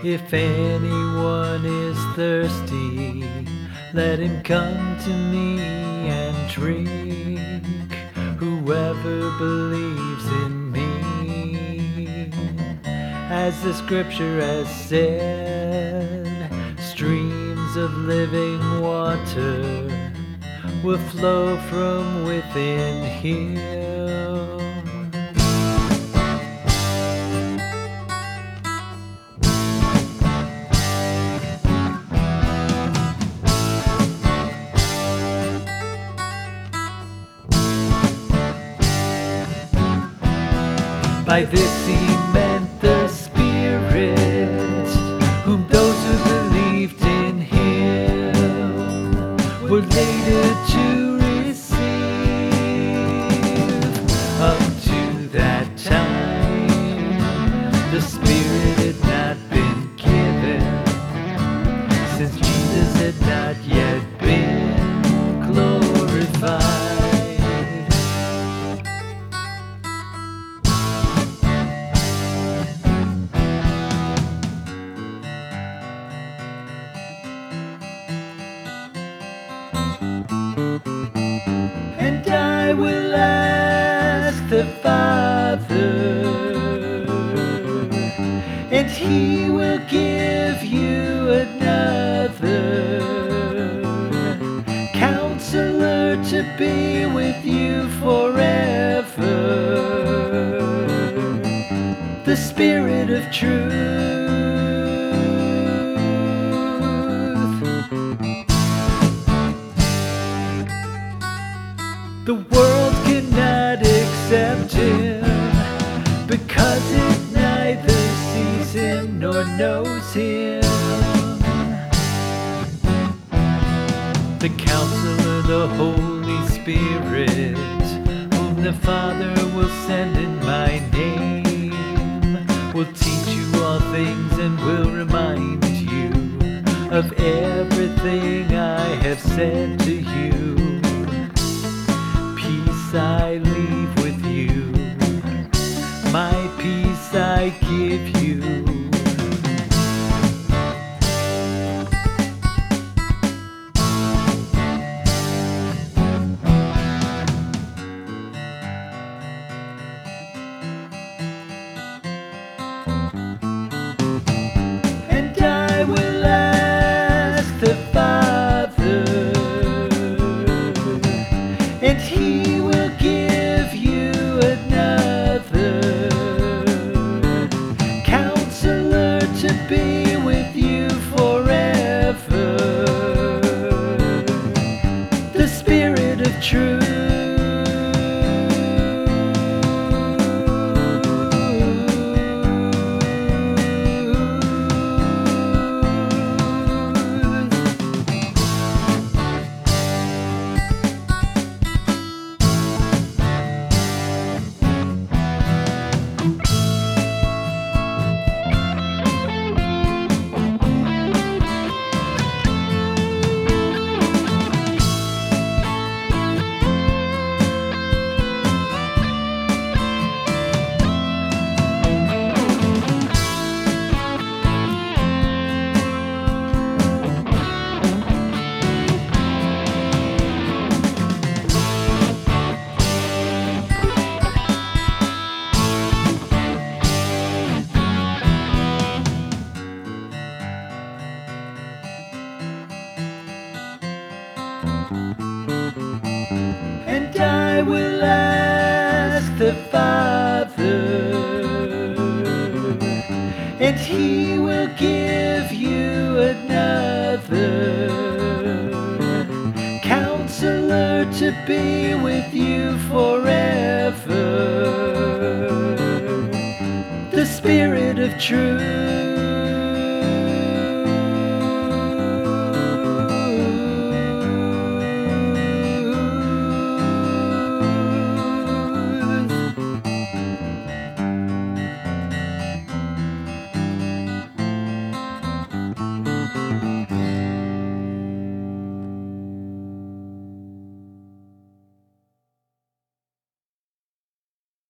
If anyone is thirsty, let him come to me and drink. Whoever believes in me, as the scripture has said, streams of living water will flow from within him. By this he meant the Spirit, whom those who believed in him were later to receive. Up to that time, the Spirit had not been given, since Jesus had not yet been glorified. And I will ask the Father, and he will give you another Counselor to be with you forever, the Spirit of truth. The world cannot accept him, because it neither sees him nor knows him. The Counselor, the Holy Spirit, whom the Father will send in my name, will teach you all things and will remind you of everything I have said to you. Peace I leave with you, my peace I give you. And I will ask the Father, and he will give you another Counselor to be with you forever, the Spirit of truth. And I will ask the Father, and he will give you another Counselor to be with you forever, the Spirit of truth.